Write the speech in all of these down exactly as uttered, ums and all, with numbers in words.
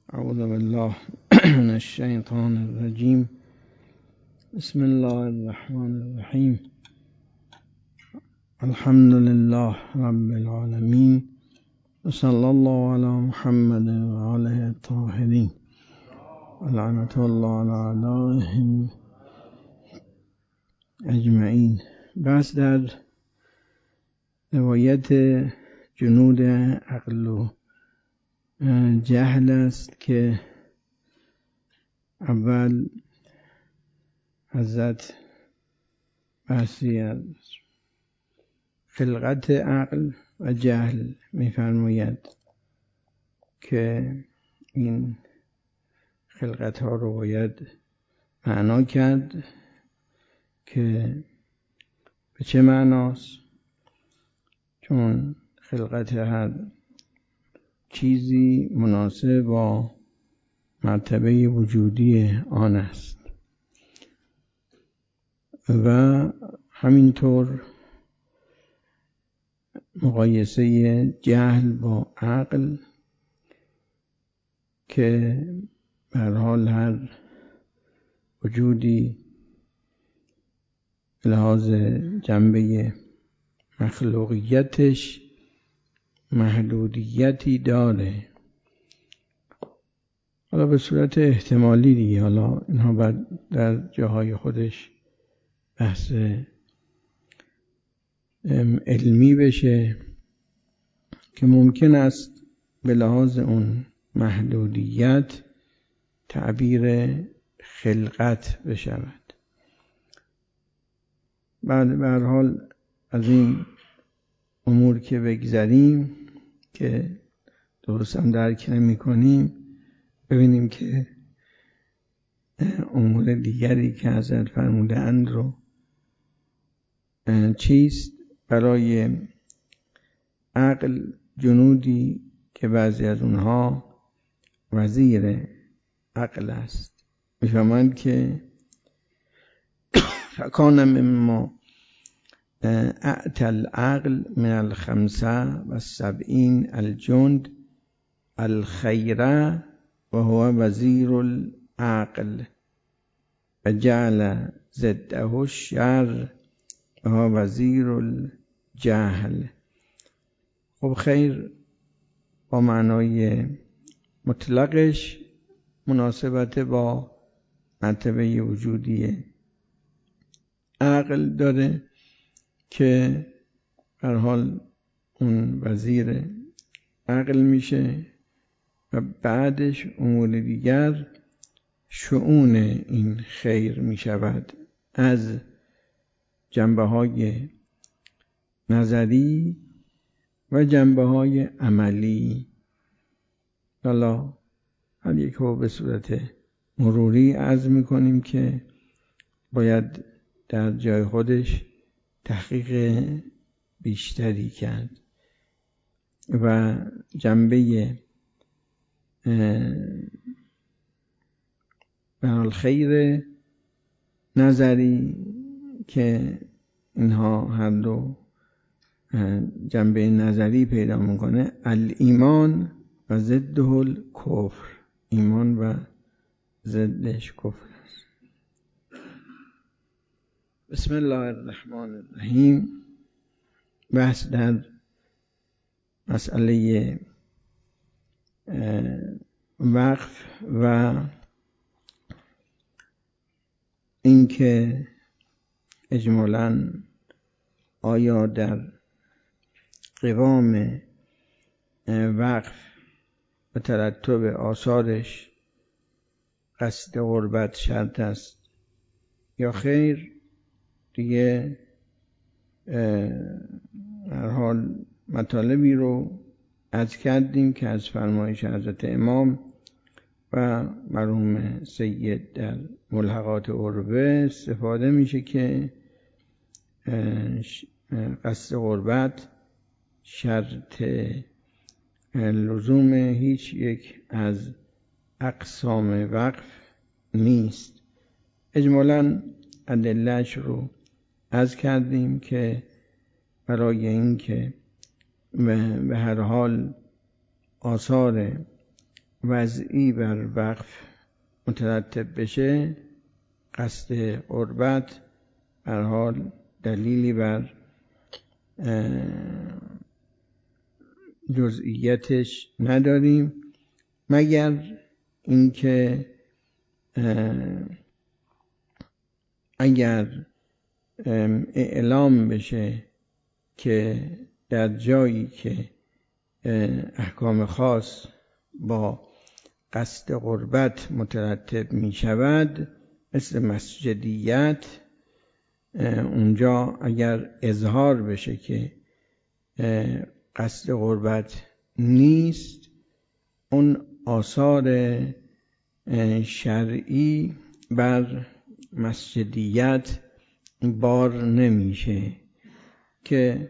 اعوذ بالله من الشیطان الرجیم. بسم الله الرحمن الرحیم. الحمد لله رب العالمین و صلی الله علی محمد و آله الطاهرین و لعنت الله علی اعدائهم اجمعین. بس در روایت جنود عقل و جهل است که اول حضرت بحثی از خلقت عقل و جهل می‌فرماید که این خلقت ها رو باید معنا کرد که به چه معناست، چون خلقت هر چیزی مناسب با مرتبه وجودی آن است و همینطور مقایسه جهل با عقل که به هر حال هر وجودی به لحاظ جنبه مخلوقیتش محدودیتی داره، حالا به صورت احتمالی دیگه، حالا اینها بعد در جاهای خودش بحث علمی بشه که ممکن است به لحاظ اون محدودیت تعبیر خلقت بشود. بعد به هر حال از این امور که بگذریم که درست هم درک نمی کنیم، ببینیم که امور دیگری که حضرت فرموده اند رو چیست. برای عقل جنودی که بعضی از اونها وزیر عقل است، میفهمند که فکان مما اعطى العقل من الخمسه و سبعین الجند الخیره و هو وزیر العقل و جعل ضده الشر و هو وزیر الجهل. خب خیر با معنای مطلقش مناسبت با مرتبه وجودی عقل داره که هر حال اون وزیر عقل میشه و بعدش امور دیگر شؤون این خیر میشود از جنبه های نظری و جنبه های عملی. حالا هر یک رو به صورت مروری عرض میکنیم که باید در جای خودش تحقیق بیشتری کرد و جنبه برای خیر نظری که اینها هر دو جنبه نظری پیدا میکنه، الایمان و ضده الکفر، ایمان و ضدش کفر است. بسم الله الرحمن الرحیم. بحث در مسئله وقف و اینکه اجمالاً آیا در قوام وقف و ترتب آثارش قصد قربت شرط است یا خیر. دیگه هر حال مطالبی رو عرض کردیم که از فرمایش حضرت امام و مرحوم سید در ملحقات عربه استفاده میشه که قصد قربت شرط لزوم هیچ یک از اقسام وقف نیست. اجمالاً ادله‌اش رو عرض کردیم که برای این که به هر حال آثار وضعی بر وقف مترتب بشه، قصد قربت به هر حال دلیلی بر جزئیاتش نداریم، مگر اینکه اگر اعلام بشه که در جایی که احکام خاص با قصد قربت مترتب می شود، مثل مسجدیت، اونجا اگر اظهار بشه که قصد قربت نیست، اون آثار شرعی بر مسجدیت بار نمیشه که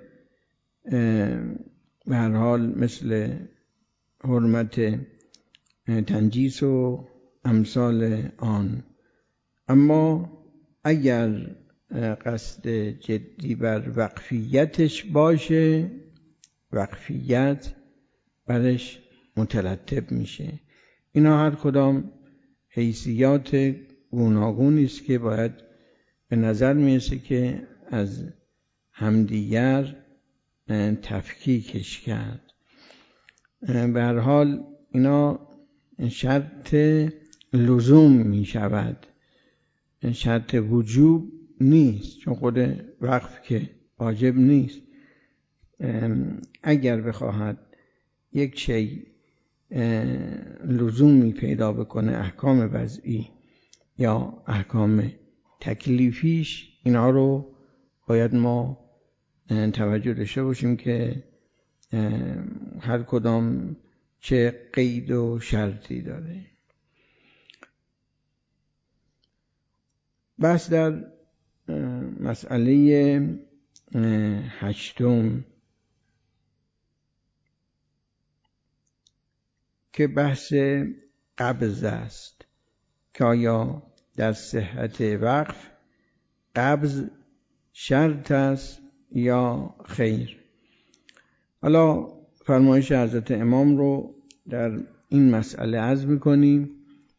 به هر حال مثل حرمت تنجیس و امثال آن. اما اگر قصد جدی بر وقفیتش باشه، وقفیت برش مترتب میشه. اینا هر کدام حیثیات گوناگونی است که باید به نظر میرسه که از همدیگر تفکیکش کرد. به هر حال اینا شرط لزوم می شود، شرط وجوب نیست، چون خود وقف که واجب نیست. اگر بخواهد یک شی لزومی پیدا بکنه، احکام وضعی یا احکام تکلیفیش، اینا رو باید ما توجه داشته باشیم که هر کدام چه قید و شرطی داره. بس در مسئله هشتم که بحث قبض است که آیا در صحت وقف قبض شرط است یا خیر. حالا فرمایش حضرت امام رو در این مسئله عرض می‌کنیم.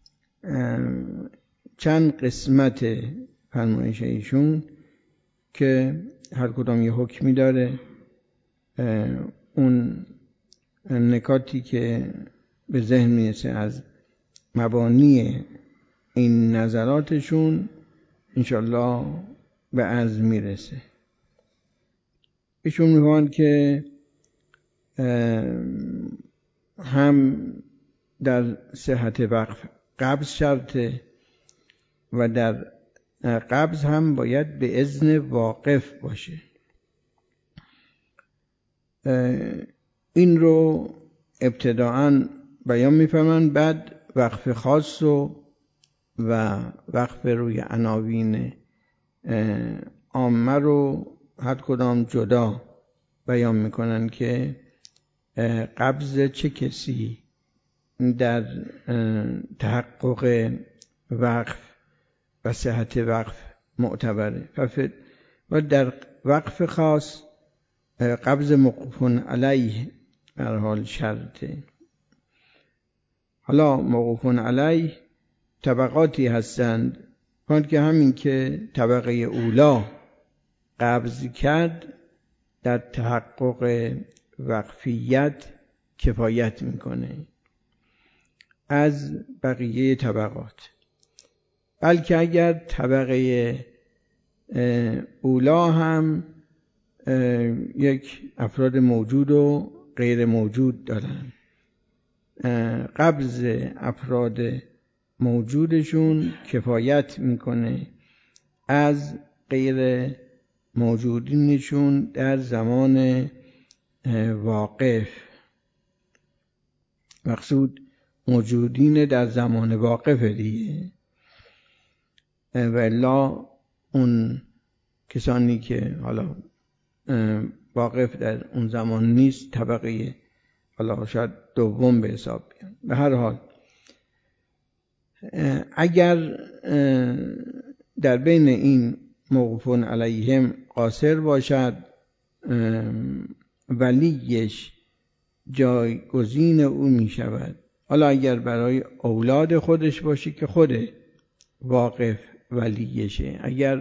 چند قسمت فرمایش ایشون که هر کدام یه حکمی داره. اون نکاتی که به ذهن میرسه از مبانی این نظراتشون انشالله به عرض میرسه. ایشون میگن که هم در صحت وقف قبض شرطه و در قبض هم باید به اذن واقف باشه. این رو ابتداعاً بیان میفرمان، بعد وقف خاص و و وقف روی عناوین عامه رو هر کدام جدا بیان میکنن که قبض چه کسی در تحقق وقف و صحت وقف معتبره. و در وقف خاص قبض موقوف علیه در حال شرطه. حالا موقوف علیه طبقاتی هستند، که همین که طبقه اولا قبض کرد در تحقق وقفیت کفایت میکنه از بقیه طبقات. بلکه اگر طبقه اولا هم یک افراد موجود و غیر موجود دارن، قبض افراد موجودشون کفایت میکنه از غیر موجودینشون در زمان واقف. مقصود موجودین در زمان واقف دیگه، و الا اون کسانی که حالا واقف در اون زمان نیست طبقه حالا شاید دوم به حساب بیان. به هر حال اگر در بین این موقوفون علیهم قاصر باشد، ولیش جایگزین او می شود حالا اگر برای اولاد خودش باشه که خود واقف ولیشه، اگر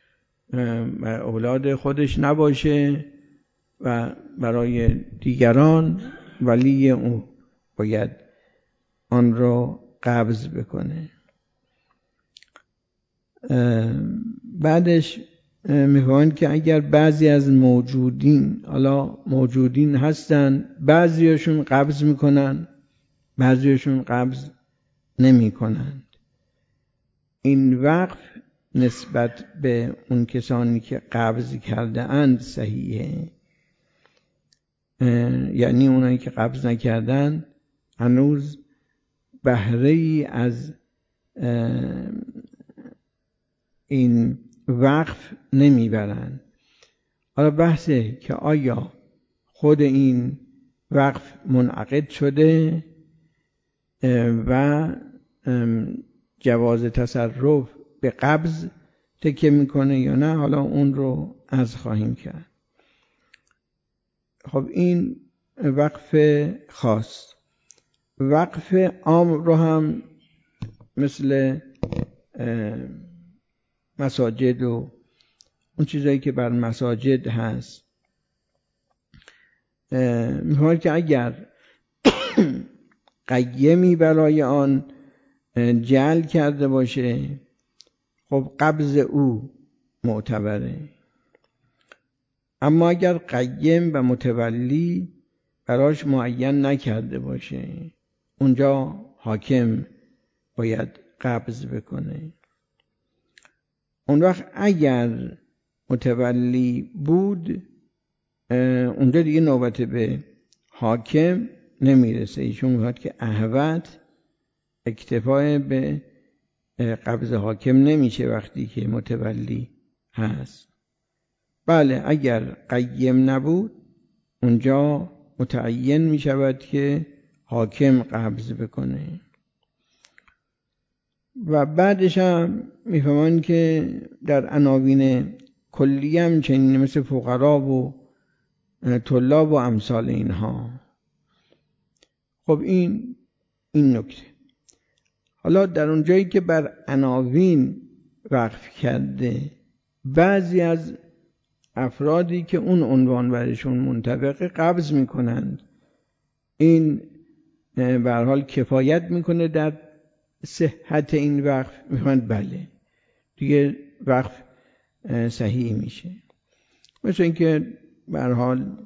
اولاد خودش نباشه و برای دیگران، ولی او باید آن را قبض بکنه. بعدش میفهمند که اگر بعضی از موجودین، حالا موجودین هستن، بعضیشون قبض میکنن بعضیشون قبض نمیکنن، این وقف نسبت به اون کسانی که قبض کرده اند صحیحه. یعنی اونایی که قبض نکردن هنوز بهره ای از این وقف نمیبرن. حالا بحثه که آیا خود این وقف منعقد شده و جواز تصرف به قبض تکیه میکنه یا نه، حالا اون رو عرض خواهیم کرد. خب این وقف خاص. وقف عام رو هم مثل مساجد و اون چیزایی که بر مساجد هست می‌خواد که اگر قیمی برای آن جعل کرده باشه، خب قبض او معتبره. اما اگر قیم و متولی براش معین نکرده باشه، اونجا حاکم باید قبض بکنه. اون وقت اگر متولی بود، اونجا دیگه نوبت به حاکم نمیرسه، ایشون میخواد که احوط اکتفای به قبض حاکم نمیشه وقتی که متولی هست. بله اگر قیم نبود، اونجا متعین میشود که حاکم قبض بکنه. و بعدش هم میفهمن که در عناوین کلی هم چنین مثل فقرا و طلاب و امثال اینها. خب این این نکته. حالا در اون جایی که بر عناوین وقف کرده، بعضی از افرادی که اون عنوان برشون منطبقه قبض میکنند، این به هر حال کفایت میکنه در صحت این وقف؟ میخواند بله، دیگه وقف صحیح میشه. مثل اینکه به هر حال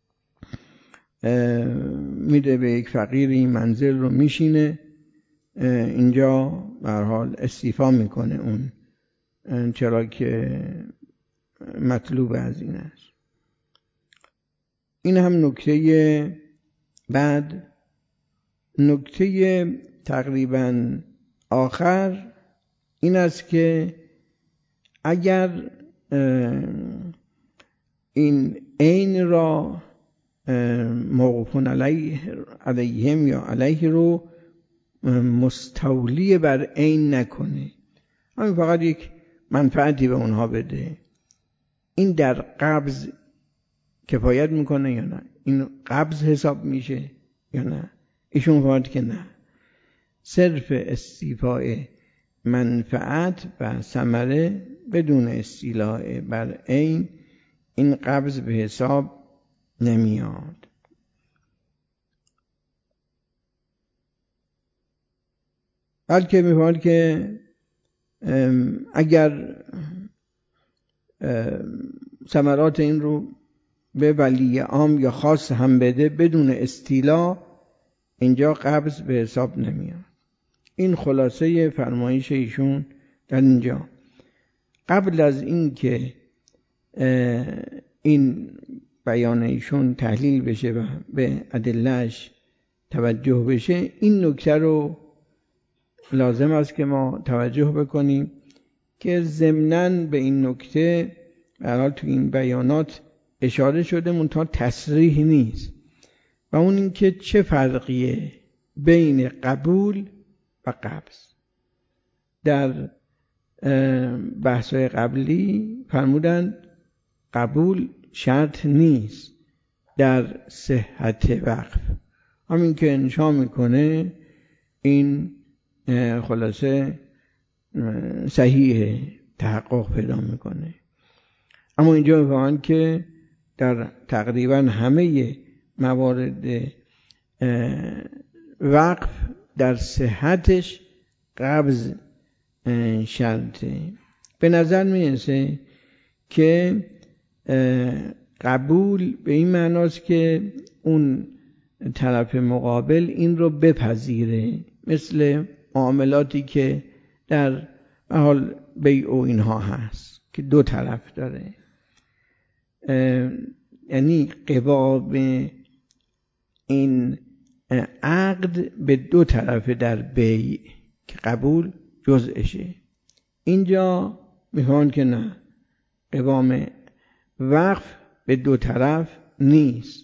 میده به یک فقیری منزل رو میشینه، اینجا به هر حال استیفا میکنه اون، چرا که مطلوب از این است. این هم نکته بعد. نکته تقریبا آخر این است که اگر این عین را موقوفون علیه علیهم یا علیه رو مستولی بر عین نکنه، همین فقط یک منفعتی به اونها بده، این در قبض کفایت میکنه یا نه؟ این قبض حساب میشه یا نه؟ ایشون فرمود که نه، صرف استیفاء منفعت و ثمره بدون استیلاء بر عین، این قبض به حساب نمیاد. بلکه میفرماید که اگر ثمرات این رو به ولی عام یا خاص هم بده بدون استیلا، اینجا قبض به حساب نمیاد. این خلاصه فرمایش ایشون در اینجا. قبل از این که این بیان ایشون تحلیل بشه و به ادله‌اش توجه بشه، این نکته رو لازم است که ما توجه بکنیم که ضمناً به این نکته به هر حال تو این بیانات اشاره شده، منتها تصریح نیست، و اون این که چه فرقیه بین قبول و قبض. در بحث‌های قبلی فرمودند قبول شرط نیست در صحت وقف، همین که انشا میکنه این خلاصه صحیح تحقق پیدا میکنه. اما اینجا میفهمن که در تقریبا همه موارد وقف در صحتش قبض شرطه. به نظر میرسه که قبول به این معناست که اون طرف مقابل این رو بپذیره، مثل معاملاتی که در حال بیع و اینها هست که دو طرف داره، یعنی قباب این عقد به دو طرف در بیع که قبول جزءشه. اینجا میخوان که نه، قوام وقف به دو طرف نیست،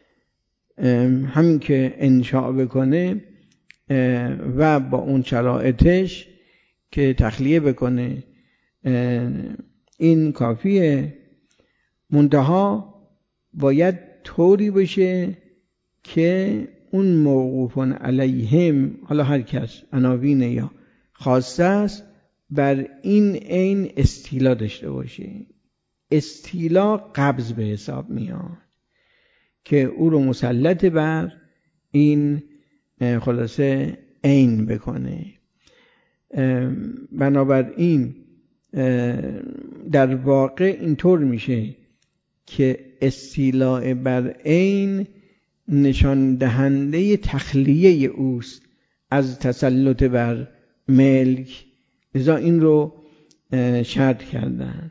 همین که انشاء بکنه و با اون شرایطش که تخلیه بکنه این کافیه. منتها باید طوری بشه که اون موقوفون علیهم، حالا هر کس عناوین یا خاصه است، بر این عین استیلا داشته باشه. استیلا قبض به حساب میاد که او رو مسلط بر این خلاصه عین بکنه. بنابراین در واقع اینطور میشه که استیلاء بر عین نشان دهنده تخلیه اوست از تسلط بر ملک، لذا این رو شرط کردن.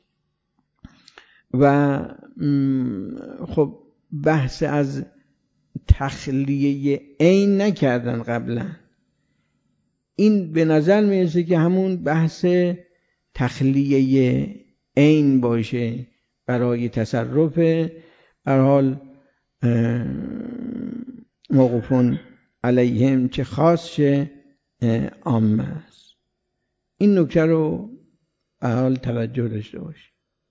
و خب بحث از تخلیه عین نکردن قبلا، این به نظر میرسه که همون بحث تخلیه عین باشه برای تصرف هر حال موقوفون علیهم، چه خاص چه عامه است. این نکته رو به حال توجه داشته باشه.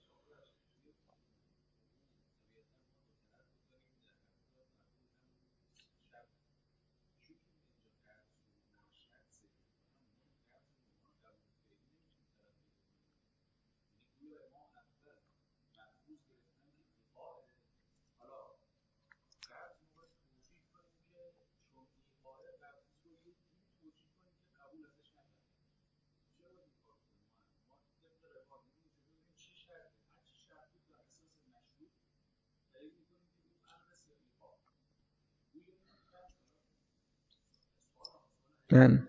من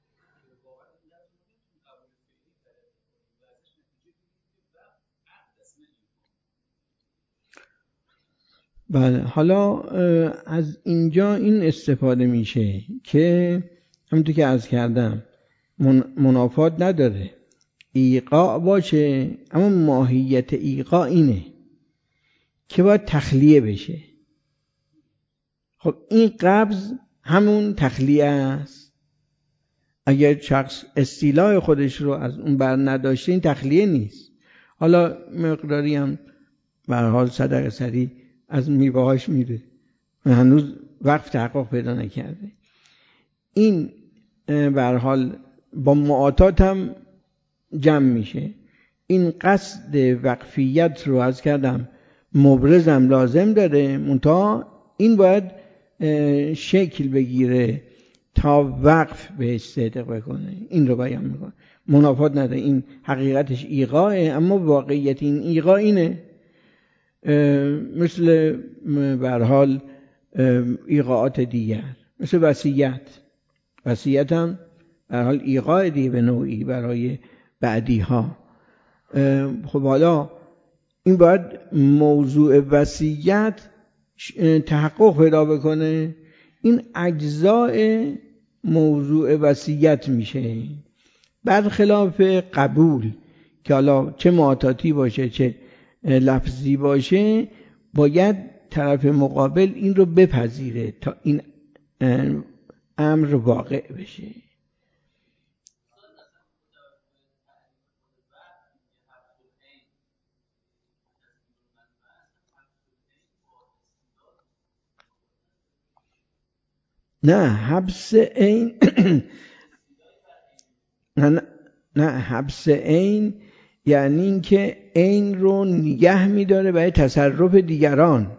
بله، حالا از اینجا این استفاده میشه که همونطور که عرض کردم منافات نداره، ایقاع باشه، اما ماهیت ایقاع اینه که باید تخلیه بشه. خب این قبض همون تخلیه است. اگر شخص استیلاء خودش رو از اون بر نداشته، این تخلیه نیست. حالا مقداری هم به هر حال صدقه سری از میوه‌هاش میره، هنوز وقف تحقق پیدا نکرده. این به هر حال با معاطات هم جمع میشه. این قصد وقفیت رو عرض کردم مبرزم لازم داره، منتها این باید شکل بگیره تا وقف به صدق بکنه. این رو بیان میکنه. منافات نداره، این حقیقتش ایقاعه، اما واقعیت این ایقاع اینه. مثل به هر حال ایقاعات دیگر، مثل وصیت. وصیت هم به هر حال ایقاع دیگه به نوعی برای بعدی ها. خب حالا این باید موضوع وصیت تحقق پیدا بکنه. این اجزاء موضوع وصیت میشه، برخلاف قبول که حالا چه معاطاتی باشه چه لفظی باشه، باید طرف مقابل این رو بپذیره تا این امر واقع بشه. نه حبس عین نه نه نه حبس عین یعنی اینکه عین رو نگه می‌داره برای تصرف دیگران.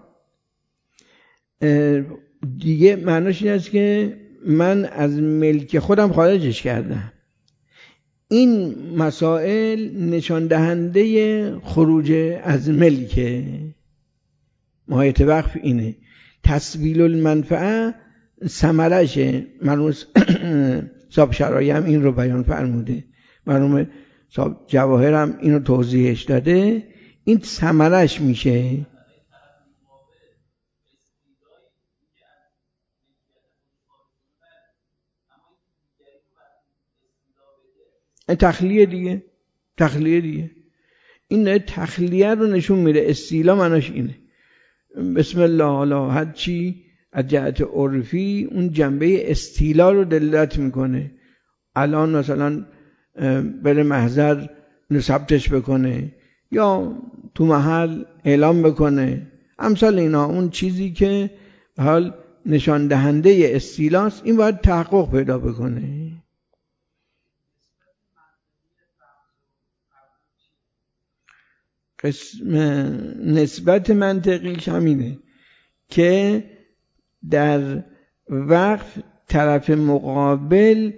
دیگه معناش این است که من از ملک خودم خارجش کردم. این مسائل نشان دهنده خروج از ملک. ماهیت وقف اینه. تسبیل المنفعه ثمرشه. مرحوم صاحب شرایع هم این رو بیان فرموده، مرحوم صاحب جواهر هم این رو توضیحش داده. این ثمرش میشه. تخلیه دیگه، تخلیه دیگه. این تخلیه رو نشون میده. استیلا معناش اینه. بسم الله، حالا هر چی از جهت عرفی اون جنبه استیلا رو دلالت میکنه. الان مثلا بره محضر ثبتش بکنه یا تو محل اعلام بکنه، امثال اینا. اون چیزی که حال نشان دهنده استیلاست، این باید تحقق پیدا بکنه. قسم نسبت منطقیش همینه که در وقف طرف مقابل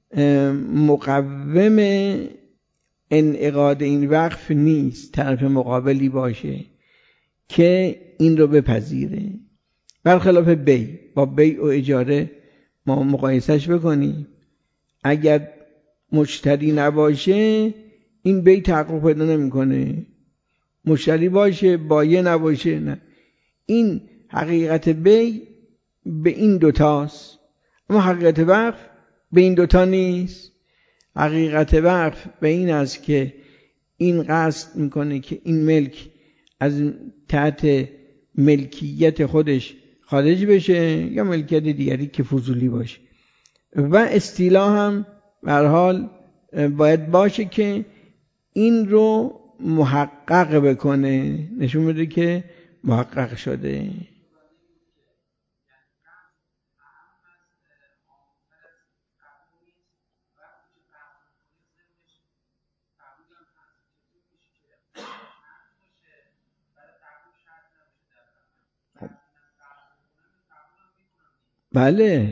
مقوم انعقاد این وقف نیست. طرف مقابلی باشه که این رو بپذیره. برخلاف بی، با بیع و اجاره ما مقایسش بکنیم، اگر مشتری نباشه این بیع تحقق پیدا نمیکنه. مشتری باشه بایع نباشه نه. این حقیقت بیع به این دوتاست، اما حقیقت وقف به این دوتا نیست. حقیقت وقف به این است که این قصد میکنه که این ملک از تحت ملکیت خودش خارج بشه یا ملکیت دیگری که فضولی باشه. و استیلا هم به هر حال باید باشه که این رو محقق بکنه، نشون بده که محقق شده. بله.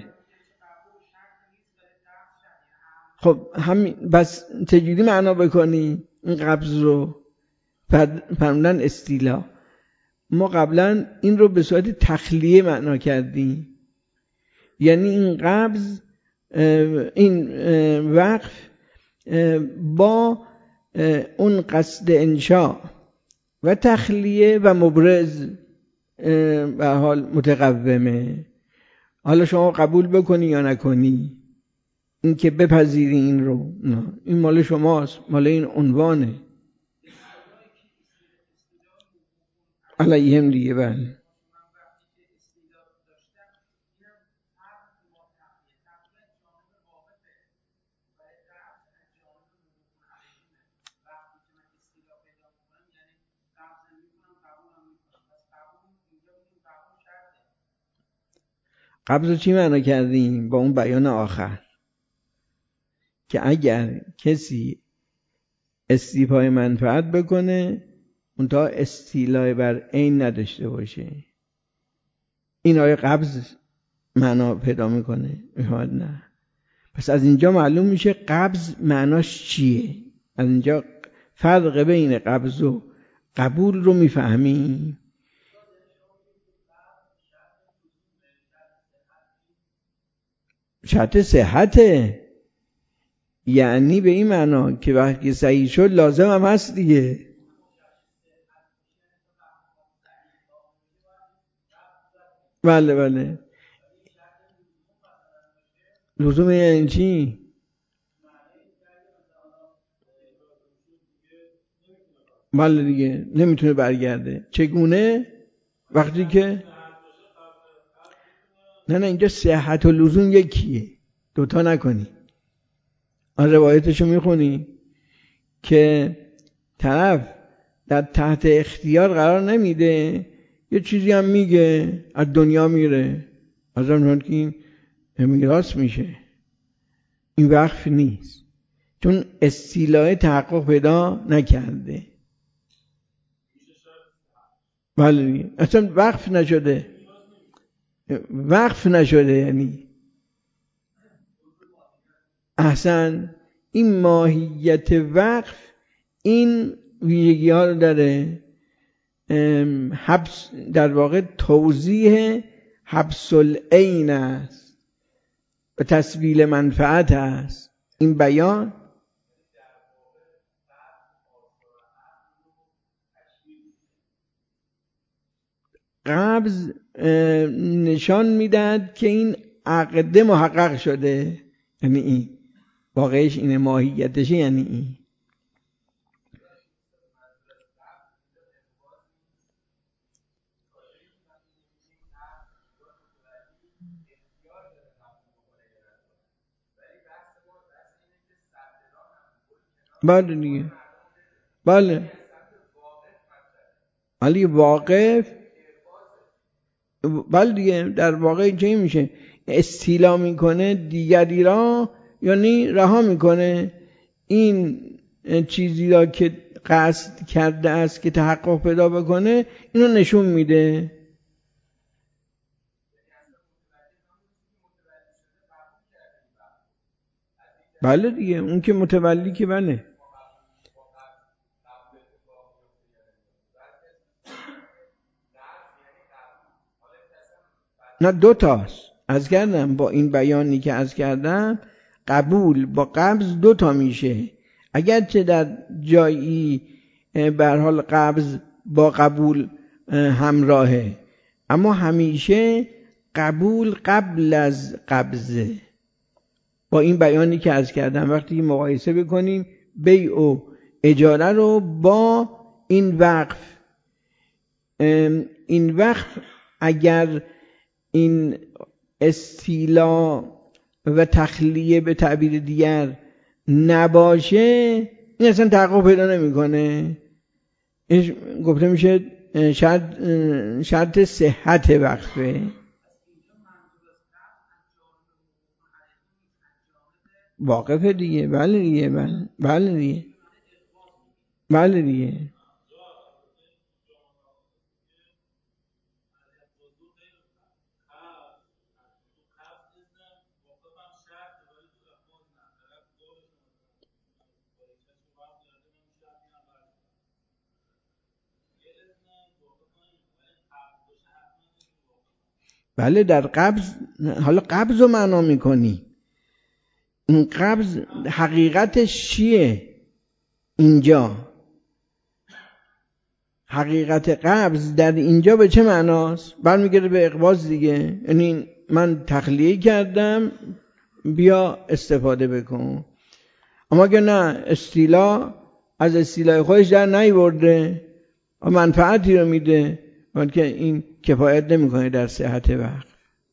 خب همین بس چجوری معنا بکنی این قبض رو؟ فرمودن استیلا. ما قبلا این رو به صورت تخلیه معنا کردیم، یعنی این قبض، این وقف با اون قصد انشاء و تخلیه و مبرز به حال متقومه. حالا شما قبول بکنی یا نکنی، این که بپذیری این رو، نه، این مال شماست، مال این عنوانه. علیهم دیگه. بله قبض رو چی معنا کردیم با اون بیان آخر که اگر کسی استیفای منفعت بکنه منتها استیلای بر عین نداشته باشه، این آیه قبض معنا پیدا میکنه. میخواد نه. پس از اینجا معلوم میشه قبض معناش چیه. از اینجا فرق بین قبض و قبول رو میفهمیم. شرط صحته، یعنی به این معنا که وقتی صحیح شد لازم هم هست دیگه. بله بله. لزوم یعنی چی؟ بله دیگه، نمیتونه برگرده. چگونه؟ وقتی که نه نه اینجا صحت و لزوم یکیه، دوتا نکنی. آن روایتشو میخونی که طرف در تحت اختیار قرار نمیده، یه چیزی هم میگه از دنیا میره. از اون که میراث میشه، این وقف نیست، چون استیلای تحقق پیدا نکرده. بله اصلا وقف نشده، وقف نشده یعنی احسن. این ماهیت وقف این ویژگی ها رو داره، حبس در واقع توضیح حبس العین است و تسبیل منفعت است. این بیان قبض نشان میداد که این عقد محقق شده، یعنی این واقعش اینه، ماهیتش یعنی این. بله دیگه، بله ولی واقف، بله دیگه در واقع چه میشه؟ استیلا میکنه دیگری را، یعنی رها میکنه این چیزی را که قصد کرده است که تحقق پیدا بکنه، اینو نشون میده. بله دیگه اون که متولی که بله. نه دو تاست، از کردم با این بیانی که از کردم قبول با قبض دو تا میشه. اگرچه در جایی به هر حال قبض با قبول همراهه، اما همیشه قبول قبل از قبضه. با این بیانی که از کردم وقتی مقایسه بکنیم بیع و اجاره رو با این وقف، این وقف اگر این استیلا و تخلیه به تعبیر دیگر نباشه، این اصلا تحقق پیدا نمیکنه. گفته میشه شرط شرط صحت وقفه. واقفه دیگه، بله دیگه، بله بله دیگه، بله دیگه. بله در قبض، حالا قبض رو معنا میکنی، این قبض حقیقتش چیه اینجا؟ حقیقت قبض در اینجا به چه معناست؟ برمیگرده به اقباض دیگه، یعنی من تخلیه کردم بیا استفاده بکن. اما اگه نه استیلا از استیلای خودش در نیورده و منفعتی رو میده، ولی که این کفایت نمیکنه در صحت وقت.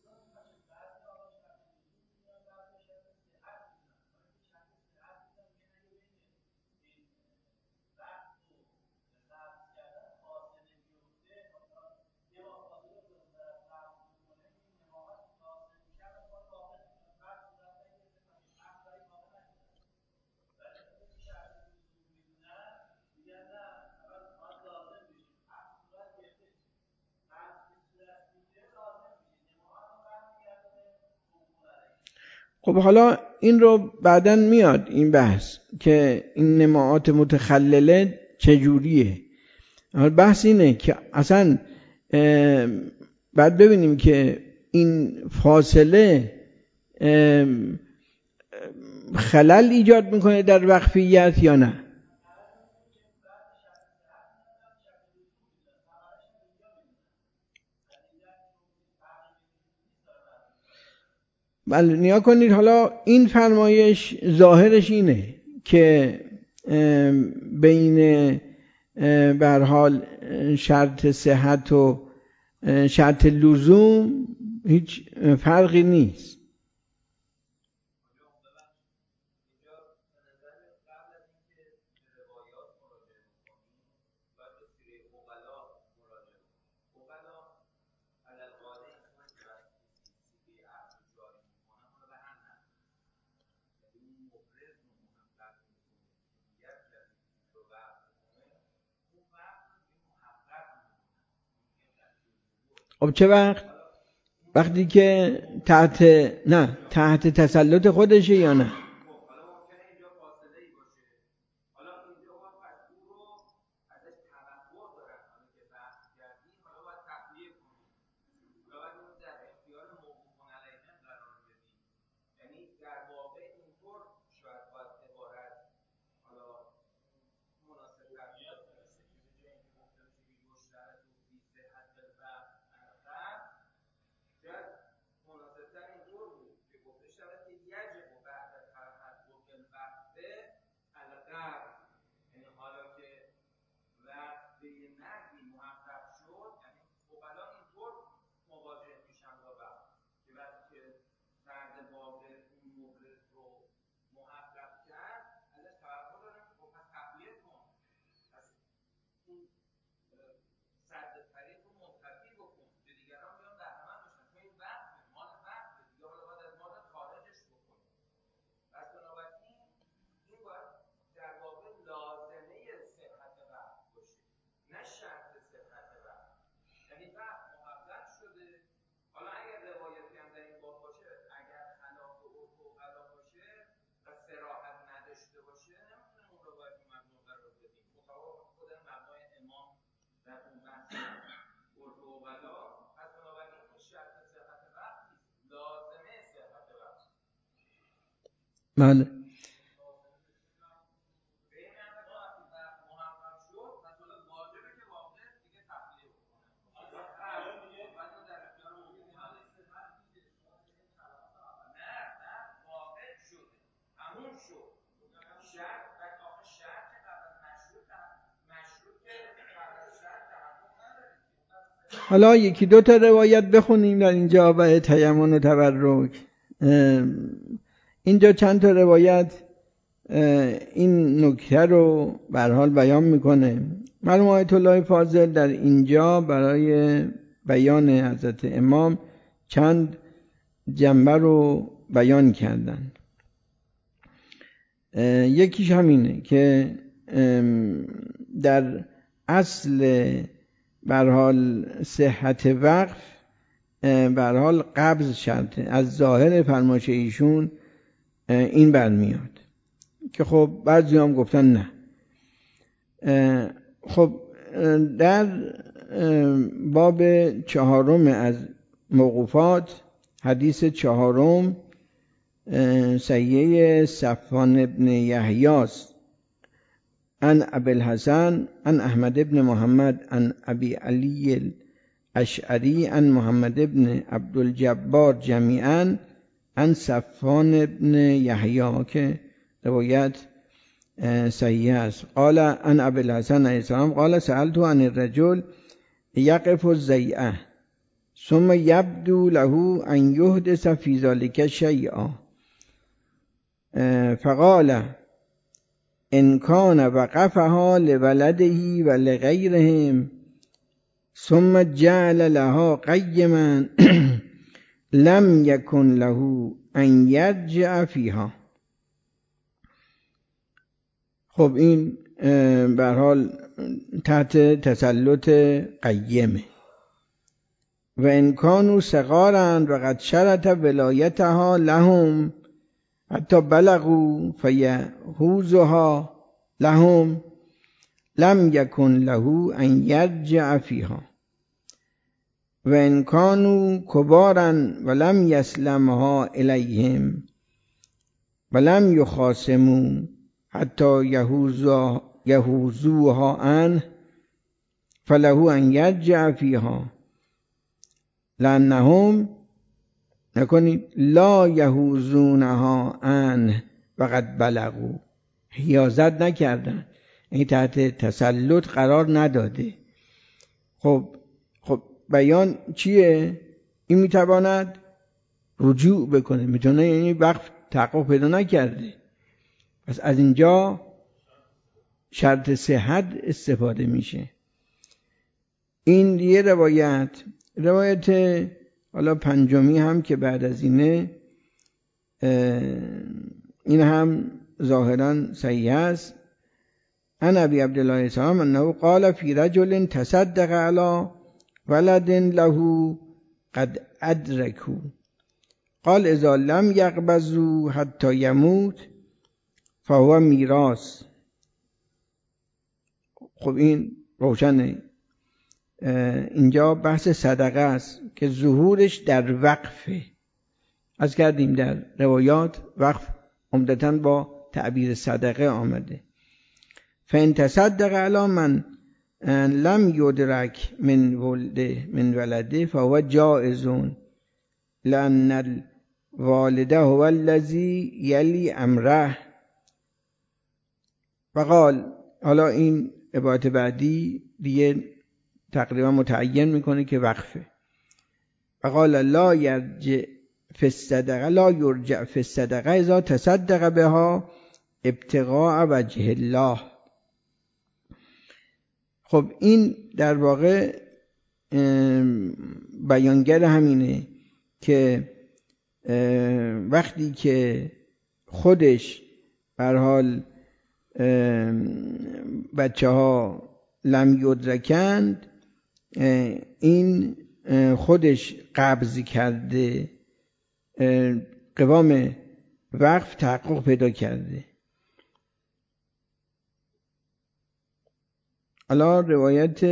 خب حالا این رو بعداً میاد این بحث که این نماعات متخلله چجوریه. بحث اینه که اصلا بعد ببینیم که این فاصله خلل ایجاد میکنه در وقفیت یا نه. بله نیا کنید، حالا این فرمایش ظاهرش اینه که بین به هر حال شرط صحت و شرط لزوم هیچ فرقی نیست. خب چه وقت؟ وقتی که تحت نه تحت تسلط خودشه یا نه؟ بله. حالا یکی دو تا روایت بخونیم در اینجا و تیمم و تبرک. اینجا چند تا روایت این نکته رو به هر حال بیان میکنه. مرحوم آیت الله فاضل در اینجا برای بیان حضرت امام چند جنبه رو بیان کردن. یکیش همینه که در اصل به هر حال صحت وقف به هر حال قبض شرطه. از ظاهر فرمایش ایشون این برمیاد که خب بعضی هم گفتن نه. خب در باب چهارم از موقوفات حدیث چهارم صحیح صفوان ابن یحیاست عن ابی الحسن عن احمد ابن محمد عن ابی علی الاشعری عن محمد ابن عبدالجبار جمیعا عن صفوان ابن یحیی که روایت صحیح است. قال عن ابی الحسن علیه السلام قال سألت عن الرجل یقف الزیعه ثم یبدو له ان یحدث فی ذلک شیئا فقال ان کان وقفها لولده ولغیرهم ثم جعل لها قیما لم یکن له ان یرجع فیها. خب این به هر حال تحت تسلط قیمه. و ان کانوا صغارا و قد شرط ولایتها لهم حتی بلغوا فیحوزها لهم لم یکن له ان یرجع فیها. و ان کانوا کبارا ولم یسلمها الیهم ولم یخاصموا حتی یحوزوها عنه فله ان یرجع فیها لانهم نکنید لا یحوزونها عنه وقد بلغوا. حیازت نکردن، این تحت تسلط قرار نداده. خب خب بیان چیه؟ این میتواند رجوع بکنه، میتونه یعنی وقف تحقق پیدا نکرده. پس از اینجا شرط صحت استفاده میشه. این یه روایت. روایت حالا پنجمی هم که بعد از اینه، این هم ظاهرا صحیح است. عن ابی عبدالله السلام انه قال فی رجل تصدق علی ولد له قد ادرکو. قال اذا لم یقبضوا حتی یموت فهو میراث. خب این روشنه. اینجا بحث صدقه است که ظهورش در وقفه. از کردیم در روایات وقف عمدتاً با تعبیر صدقه آمده. فإن تصدق علی من لم یدرک من ولده من ولده فهو جائز لأن الوالده هو الذی یلی امره. فقال، حالا این عبارت بعدی دیگه تقریبا متعین میکنه که وقفه. فقال لا یرجع فی الصدقه لا یرجع فی الصدقه اذا تصدق بها ابتغاء وجه الله. خب این در واقع بیانگر همینه که وقتی که خودش به هر حال بچه ها لم یدرکند، این خودش قبض کرده، قوام وقف تحقق پیدا کرده. حالا روایت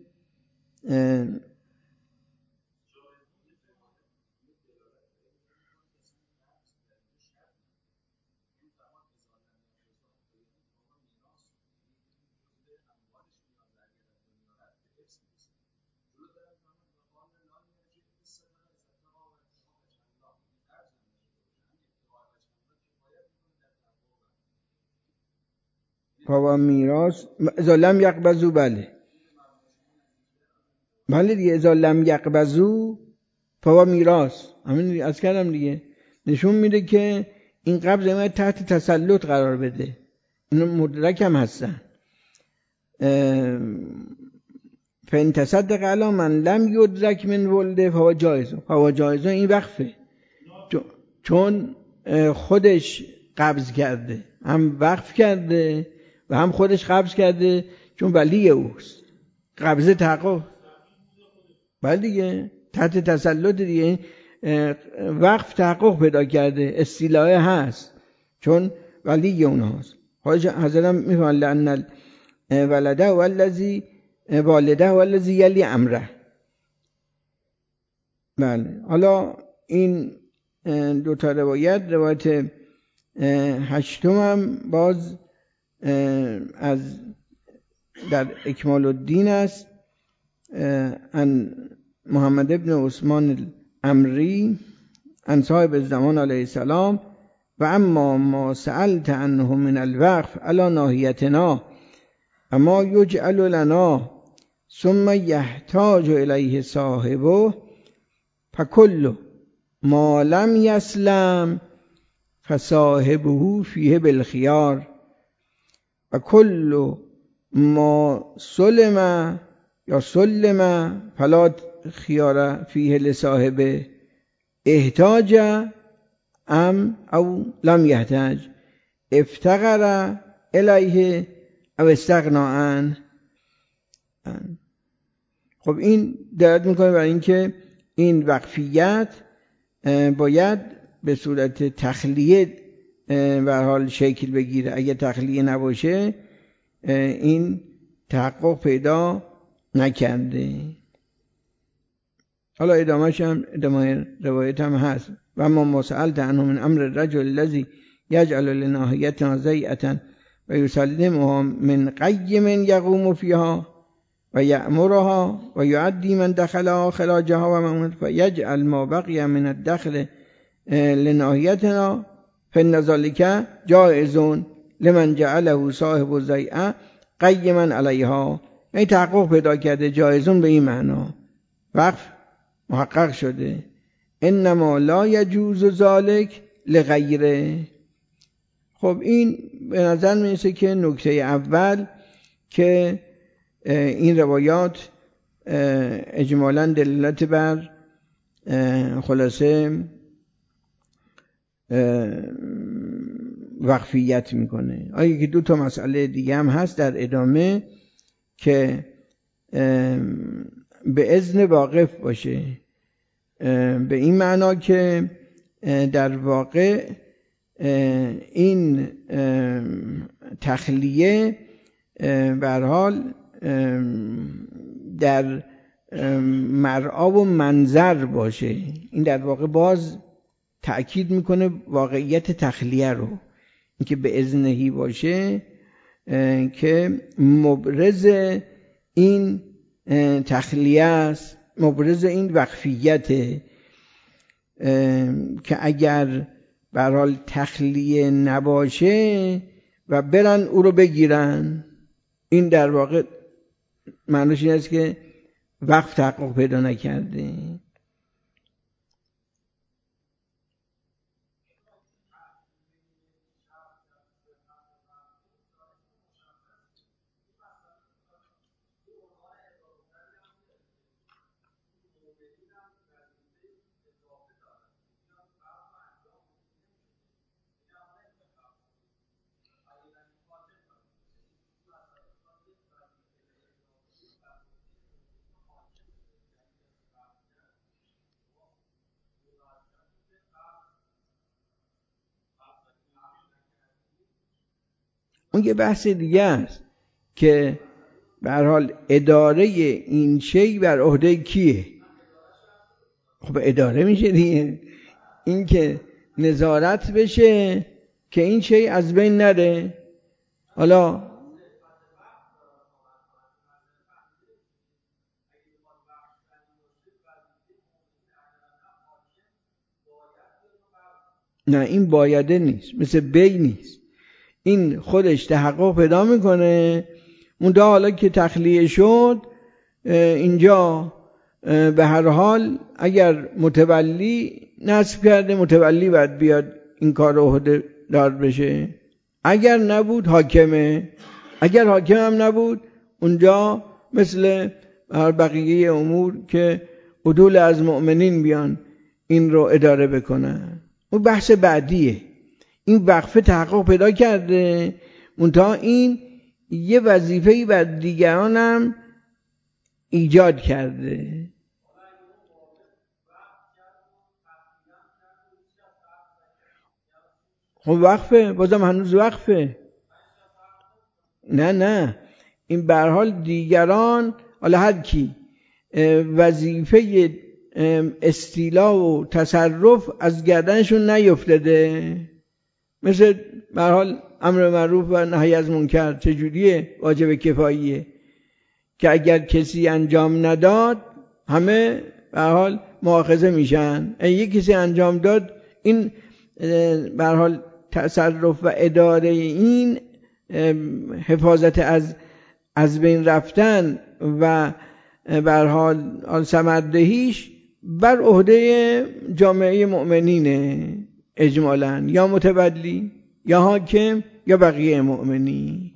فهو میراث اذا لم یقبضوا. بله بله دیگه، اذا لم یقبضوا فهو میراث. همین از کردم دیگه، نشون میده که این قبض ما تحت تسلط قرار بده. اینا مدرک هم هستن. فإن تصدق علی من لم یدرک من ولده فهو جایز. فهو جایز این وقفه، چون خودش قبض کرده، هم وقف کرده و هم خودش قبض کرده، چون ولی اوست. قبضه تحقق بله دیگه، تحت تسلط دیگه، وقف تحقق پیدا کرده، استیلایه هست چون ولی اونهاست. حضرت هم میفهمن لأن الولده والذی والده والذی یلی امره. بله. حالا این دو تا روایت، روایت هشتم هم باز از در اکمال الدین است، ان محمد ابن عثمان الامری ان صاحب الزمان علیه السلام و اما ما سألت عنه من الوقف علی ناحیتنا اما یجعل لنا ثم یحتاج الیه صاحبه فکل ما لم یسلم فصاحبه فیه بالخیار و کل ما سلم یا سلم فلا خیار فیه لصاحبه احتاج ام او لم یحتاج افتقر الیه او استغنا عنه. خب این دلالت میکنه بر اینکه این وقفیت باید به صورت تخلیه به حال شکل بگیره. اگه تخلیه نباشه این تحقق پیدا نکرده. حالا ادامهش هم ادامه روایت هم هست. و اما ما سألت عنه من امر الرجل الذي یجعل لناحیتنا زیئة و یسلمها من قیم یقوم فیها و یأمرها و یعدی من دخلها خراجها و من فیجعل ما بقی من الدخل لناحیتنا فإن ذلك جائز لمن جعله صاحب الزیئة قیما علیها. این تحقق پیدا کرده، جایزون به این معنا وقف محقق شده. انما لا یجوز ذلک لغیره. خب این به نظر میرسه که نکته اول که این روایات اجمالاً دلالت بر خلاصه وقفیت میکنه. آیا که دو تا مسئله دیگه هم هست در ادامه که به اذن واقف باشه، به این معنا که در واقع این تخلیه به هر حال در مرعا و منظر باشه. این در واقع باز تأکید میکنه واقعیت تخلیه رو، اینکه به اذنهی باشه که مبرز این تخلیه است، مبرز این وقفیته، که اگر به هر حال تخلیه نباشه و برن او رو بگیرن، این در واقع معنیش این است که وقف تحقق پیدا نکرده. اون یه بحث دیگه است که به هر حال اداره این شی بر عهده کیه؟ خب اداره میشه دیگه، این که نظارت بشه که این شی از بین نره. حالا نه، این بایده نیست، مثل بی نیست، این خودش تحقق پیدا میکنه. اون دا حالا که تخلیه شد اینجا به هر حال اگر متولی نصب کرده، متولی باید بیاد این کار عهده دار بشه، اگر نبود حاکمه، اگر حاکم هم نبود اونجا مثل بقیه امور که عدول از مؤمنین بیان این رو اداره بکنن. اون بحث بعدیه. این وقفه تحقق پیدا کرده، منتها این یه وظیفه‌ای بر دیگران هم ایجاد کرده. خب وقفه، بازم هنوز وقفه. نه نه، این به هر حال دیگران، حالا هر کی وظیفه استیلا و تصرف از گردنشون نیفتاده، مثل به هر حال امر معروف و نهی از منکر چجوریه؟ واجب کفاییه که اگر کسی انجام نداد همه به هر حال مؤاخذه میشن. اگه کسی انجام داد، این به هر حال تصرف و اداره، این حفاظت از از بین رفتن و به هر حال ثمردهیش بر عهده جامعه مؤمنینه اجمالاً، یا متولی یا حاکم یا بقیه مؤمنی.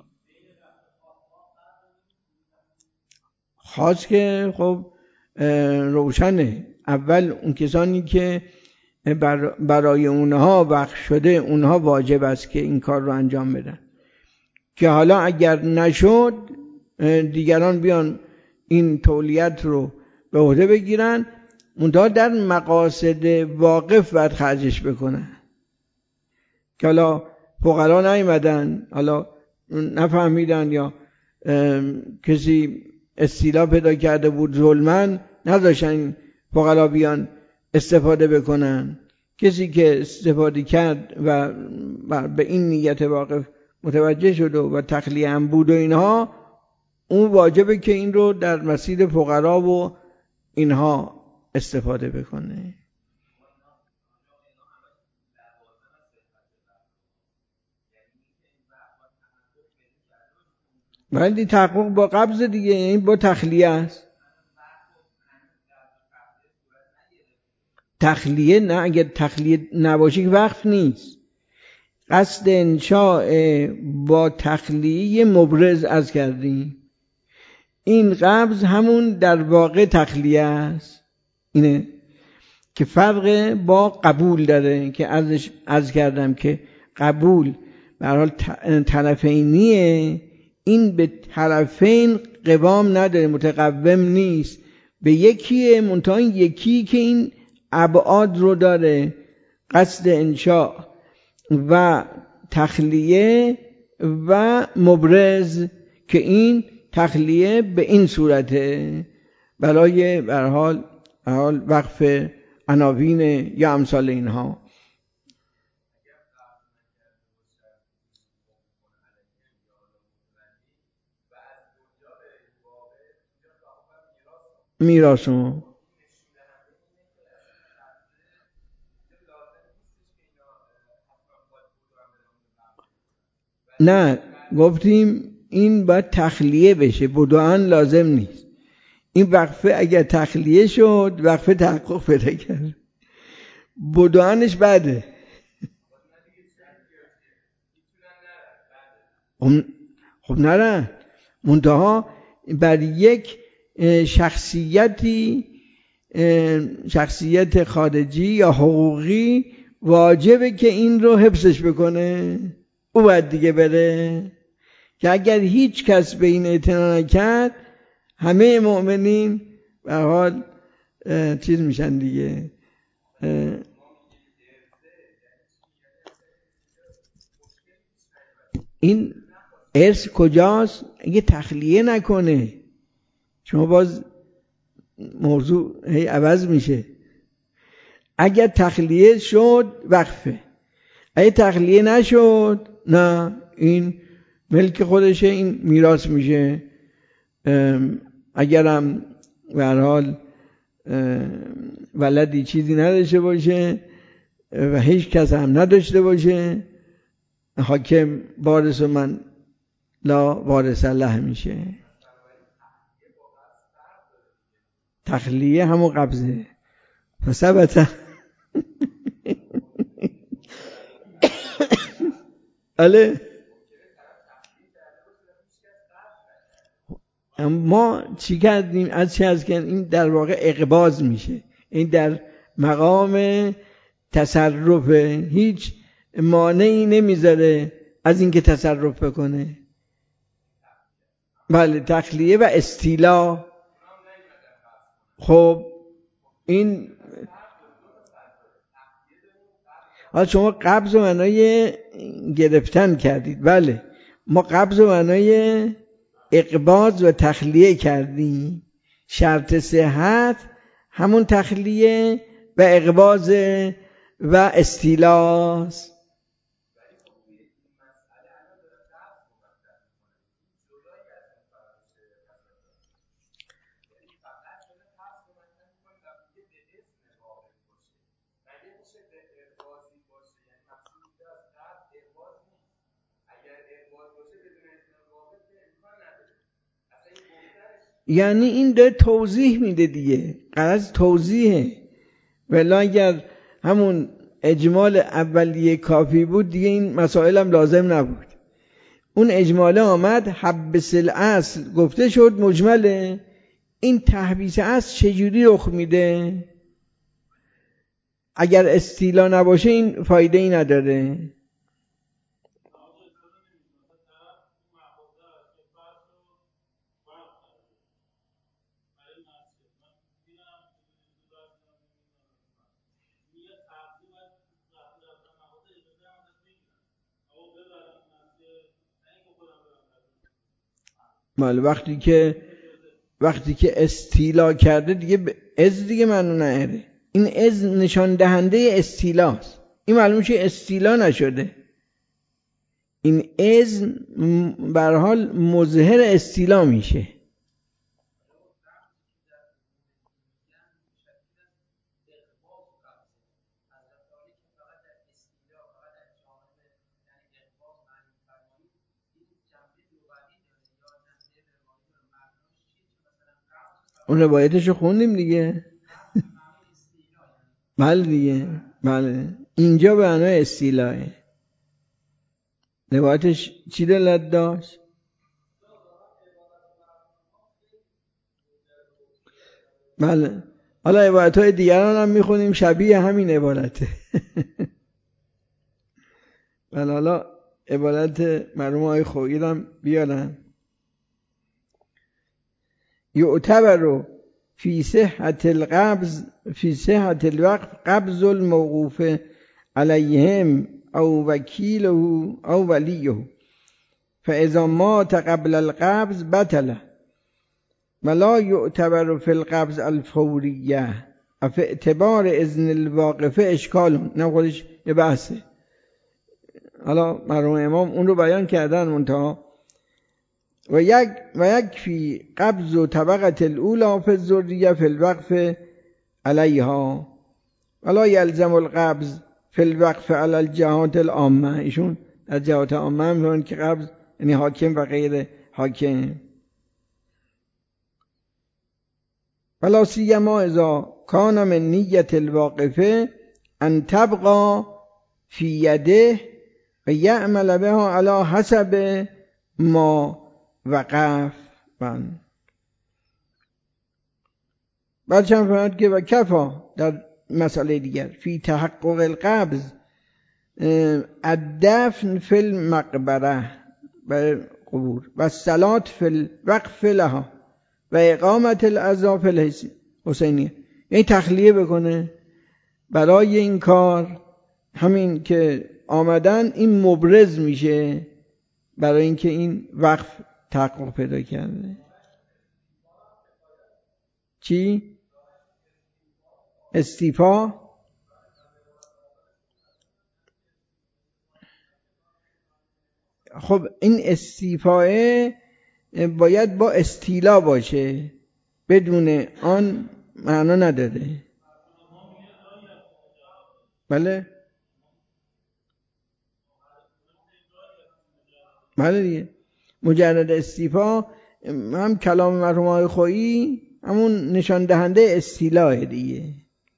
خاص که خب روشنه، اول اون کسانی که برای اونها وقف شده اونها واجب است که این کار رو انجام بدن، که حالا اگر نشد دیگران بیان این تولیت رو به عهده بگیرن، منتها در مقاصد واقف باید خرجش بکنن. که حالا فقرا نیومدن، حالا نفهمیدن، یا کسی استیلا پیدا کرده بود ظلمن، نذاشتن فقرا بیان استفاده بکنن. کسی که استفاده کرد و به این نیت واقف متوجه شد و تخلیه هم بود و اینها، اون واجبه که این رو در مسیر فقرا و اینها استفاده بکنه. ولی تحقق با قبض دیگه، این با تخلیه است. تخلیه نه، اگر تخلیه نباشه که وقف نیست. قصد انشاء با تخلیه مبرز از کردیم، این قبض همون در واقع تخلیه است. اینه که فرق با قبول داره، که ازش از کردم که قبول به هر حال طرفینیه، این به طرفین قوام نداره، متقوم نیست به یکیه، منتها این یکی که این ابعاد رو داره، قصد انشاء و تخلیه و مبرز، که این تخلیه به این صورته برای به هر حال حال وقف عناوین یا امثال اینها. میراثو نه، گفتیم این باید تخلیه بشه، بدوان لازم نیست. این وقفه اگر تخلیه شد وقفه تحقق پیدا کرد، بدوانش بعده. خب نرن، منتها بر یک شخصیتی، شخصیت خارجی یا حقوقی واجبه که این رو حفظش بکنه، او باید دیگه بره. که اگر هیچ کس به این اعتنا نکرد همه مؤمنین به حال چیز میشن دیگه. این ارث کجاست؟ اگه تخلیه نکنه، شما باز موضوع هی عوض میشه. اگر تخلیه شد وقفه، اگه تخلیه نشد نه، این ملک خودشه، این میراث میشه. اگرم به هر حال ولدی چیزی نداشته باشه و هیچ کس هم نداشته باشه، حاکم وارث من لا وارث له میشه. تخلیه همون قبضه فثبت. اله ما چی کردیم؟ از چی از کردیم؟ این در واقع اقباض میشه، این در مقام تصرفه، هیچ مانعی نمیذاره از اینکه تصرف بکنه. بله، تخلیه و استیلا. خب این حالا شما قبض و معنای گرفتن کردید، بله، ما قبض و معنای اقباض و تخلیه کردیم. شرط صحت همون تخلیه و اقباض و استیلاست. یعنی این داره توضیح میده دیگه، غرض توضیحه. ولی اگر همون اجمال اولیه کافی بود دیگه این مسائل هم لازم نبود. اون اجماله آمد حبس الاصل گفته شد مجمله. این تحبیس اصل چجوری رخ میده؟ اگر استیلا نباشه این فایده ای نداره. بله، وقتی که وقتی که استیلا کرده دیگه از دیگه منو نهره. این از نشان دهنده استیلاست. این معلوم شه استیلا نشده. این از به هر حال مظهر استیلا میشه. اون روایتشو خوندیم دیگه. بله دیگه، بله، اینجا به معنای استیلاه. روایتش چی دلت داشت؟ بله، حالا عبارتهای دیگران هم میخونیم شبیه همین عبارته. بله، حالا عبارت مرحوم آقای خویی هم بیارن. یعتبر فی صحت القبض فی صحت الوقف قبض الموقوف علیهم او وکیله او ولیه فاذا مات قبل القبض بطل ولا يعتبر في القبض الفوریه اف اعتبار اذن الواقفه اشکال. نه خودش یه بحثه. حالا مرحوم امام اون رو بیان کردن منتها و یک و یک فی قبض و طبقه الاولی فی الذریه فی الوقف علیها ولا یلزم القبض فی الوقف علی الجهات العامه. ایشون در جهات عامه هم میگن که قبض یعنی حاکم و غیر حاکم. ولا سیما اذا کان من نیت الواقفه ان تبقى فی یده و یعمل بها علی حسب ما وقف. من بلچم فرمود که و کفا در مسئله دیگر فی تحقق القبض الدفن فی المقبره و قبور و الصلات فی الوقف لها و اقامت العزا فی الحسینیه. یعنی تخلیه بکنه برای این کار. همین که آمدن این مبرز میشه برای اینکه این وقف تحقق پیدا کرده. چی؟ استیفا؟ خب این استیفاه باید با استیلا باشه، بدون آن معنا نداره. بله بله دیگه. مجرد استیفا هم کلام مرحوم آقای خویی همون نشان دهنده استیلاه دیگه.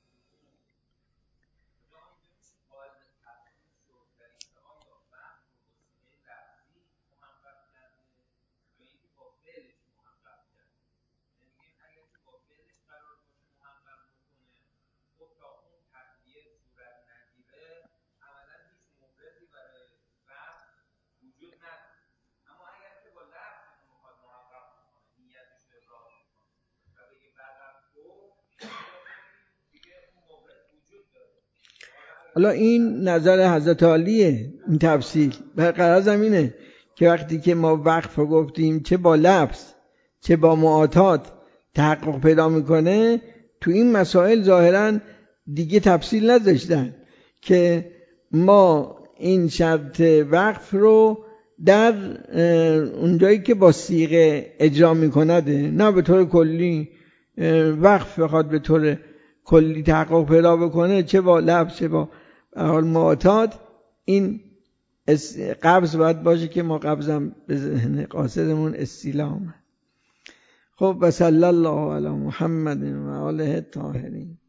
حالا این نظر حضرت عالیه، این تفصیل برقرار زمینه که وقتی که ما وقف گفتیم چه با لفظ چه با معاطات تحقق پیدا میکنه، تو این مسائل ظاهرا دیگه تفصیل نذاشتن که ما این شرط وقف رو در اونجایی که با صیغه اجرا میکنده، نه به طور کلی وقف بخواد به طور کلی تحقق پیدا بکنه، چه با لفظ چه با حال معاطات، این قبض باید باشه که ما قبضم به ذهن قاصدمون استیلام. خب و صلی الله علی محمد و آله الطاهرین.